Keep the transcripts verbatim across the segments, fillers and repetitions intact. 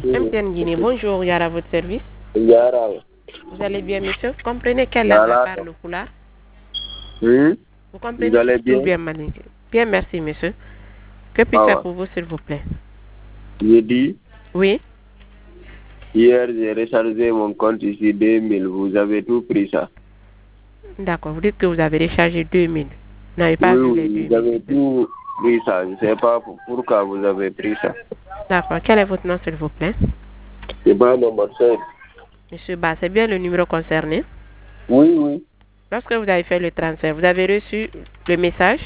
M T N Guinée, bonjour, Yara à votre service. Yara. Vous allez bien, monsieur? Vous comprenez quelle langue parle le Pulaar? Oui. Vous comprenez? Vous allez bien? Bien, bien, merci, monsieur. Que puis-je ah, faire pour vous, s'il vous plaît? J'ai dit. Oui. Hier, j'ai rechargé mon compte ici deux mille. Vous avez tout pris ça. D'accord. Vous dites que vous avez rechargé deux mille. Vous n'avez pas oui, vu les oui, deux mille. Vous avez tout pris ça. Je ne sais pas pourquoi vous avez pris ça. D'accord. Quel est votre nom, s'il vous plaît? C'est pas mon marché. Monsieur Ba, c'est bien le numéro concerné? Oui, oui. Lorsque vous avez fait le transfert, vous avez reçu le message?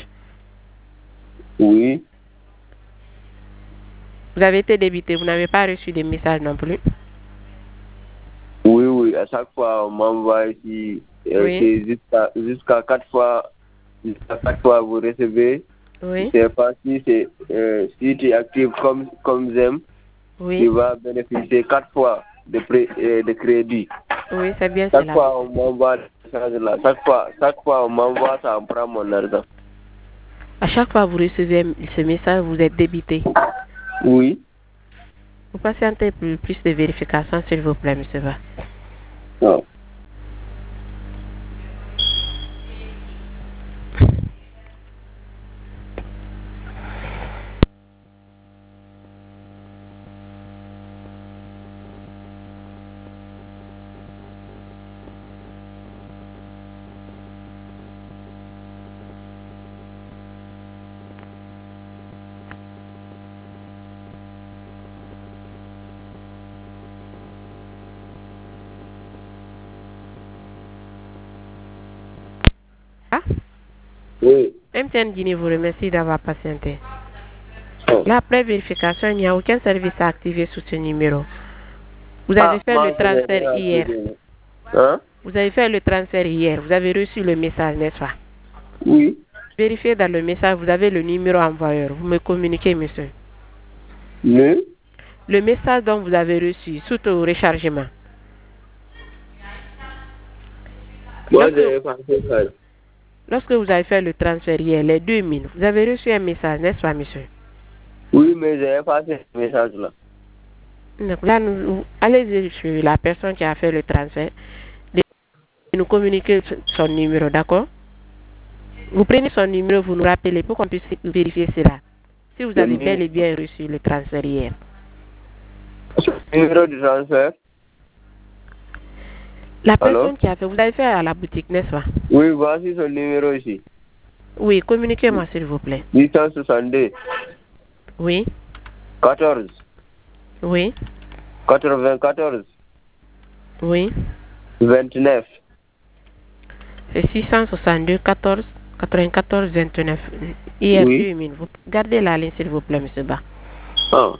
Oui. Vous avez été débité, vous n'avez pas reçu de message non plus? Oui, oui. À chaque fois, on m'envoie ici. Euh, Oui. Jusqu'à jusqu'à quatre fois. Jusqu'à quatre fois, vous recevez. Oui. Je ne sais pas si, c'est, euh, si tu es actif comme, comme j'aime. Oui. Tu vas bénéficier quatre fois de, pré, euh, de crédit. Oui, c'est bien chaque cela. Fois, on m'envoie là. Chaque fois, chaque fois, on m'envoie ça, on prend mon argent. À chaque fois que vous recevez ce message, vous êtes débité. Oui. Vous patientez pour plus de vérifications, s'il vous plaît, monsieur Ba. Non. Ah? Oui. M T N Guinée vous remercie d'avoir patienté. Oh. Là, après vérification, il n'y a aucun service à activer sous ce numéro. Vous avez ah, fait le transfert hier. Hein? Vous avez fait le transfert hier. Vous avez reçu le message, n'est-ce pas? Oui. Vérifiez dans le message, vous avez le numéro envoyeur. Vous me communiquez, monsieur. Le? Le message dont vous avez reçu, suite au rechargement. Moi, j'ai pensé ça. Lorsque vous avez fait le transfert hier, les deux mille, vous avez reçu un message, n'est-ce pas, monsieur? Oui, mais j'ai effacé ce message-là. Donc là, nous, allez sur la personne qui a fait le transfert, de nous communiquer son numéro, d'accord? Vous prenez son numéro, vous nous rappelez pour qu'on puisse vérifier cela. Si vous avez bel et bien reçu le transfert hier. Numéro de transfert? La personne Allô? Qui a fait, vous avez fait à la boutique, n'est-ce pas? Oui, voici son numéro ici. Oui, communiquez-moi s'il vous plaît. huit cent soixante-deux. Oui. quatorze. Oui. quatre-vingt-quatorze. Oui. vingt-neuf. C'est six cent soixante-deux, quatorze, quatre-vingt-quatorze, vingt-neuf. Hier, oui. deux mille. Vous gardez la ligne s'il vous plaît, monsieur Ba. Ah.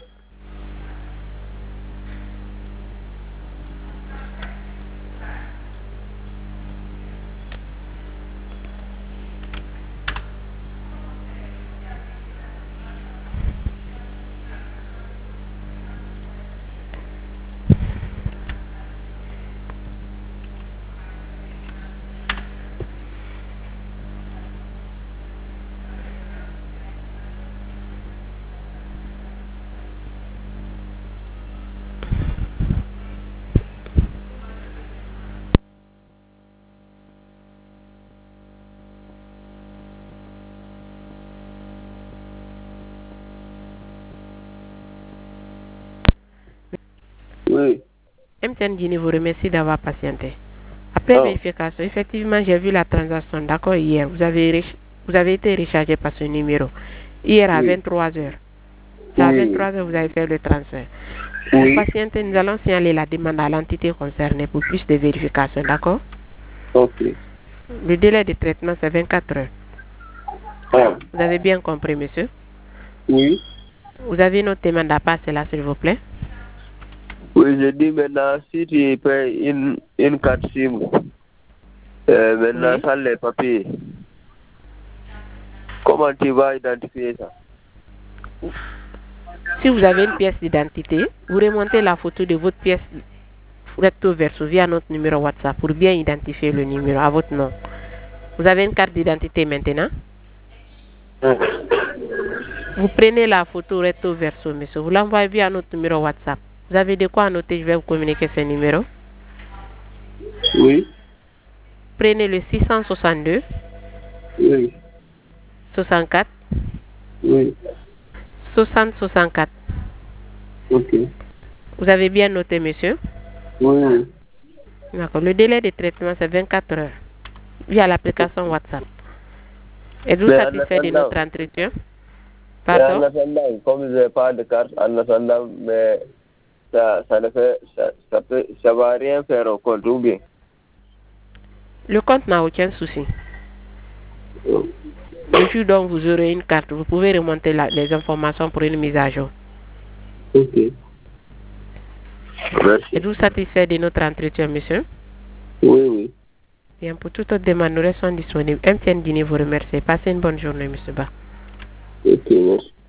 Oui. M T N Guinée vous remercie d'avoir patienté. Après oh. vérification, effectivement, j'ai vu la transaction. D'accord, hier, vous avez, vous avez été rechargé par ce numéro. Hier à oui. vingt-trois heures. C'est oui. à vingt-trois heures vous avez fait le transfert. Oui. Pour patienter, nous allons signaler la demande à l'entité concernée pour plus de vérification. D'accord? Ok. Le délai de traitement, c'est vingt-quatre heures. Oh. Vous avez bien compris, monsieur? Oui. Vous avez une autre demande à passer là, s'il vous plaît? Oui, je dis maintenant, si tu payes une, une carte SIM, euh, maintenant oui. sans les papiers, comment tu vas identifier ça? Si vous avez une pièce d'identité, vous remontez la photo de votre pièce recto verso via notre numéro WhatsApp pour bien identifier le numéro à votre nom. Vous avez une carte d'identité maintenant? Oui. Vous prenez la photo recto verso, monsieur. Vous l'envoyez via notre numéro WhatsApp. Vous avez de quoi noter, je vais vous communiquer ce numéro. Oui. Prenez le six cent soixante-deux. Oui. soixante-quatre. Oui. soixante soixante-quatre. Ok. Vous avez bien noté, monsieur? Oui. D'accord. Le délai de traitement, c'est vingt-quatre heures via l'application WhatsApp. Êtes-vous satisfait de notre entretien? Pardon? En attendant, comme je n'ai pas de carte, en attendant, mais ça, ça ne fait, ça, ça, peut, ça va rien faire au compte, ou bien? Le compte n'a aucun souci. Le jour dont vous aurez une carte, vous pouvez remonter la, les informations pour une mise à jour. Ok. Merci. Êtes-vous satisfait de notre entretien, monsieur? Oui, oui. Bien, pour toute autre demande, nous restons disponibles. M T N Guinée vous remercie. Passez une bonne journée, monsieur Ba. Ok, merci.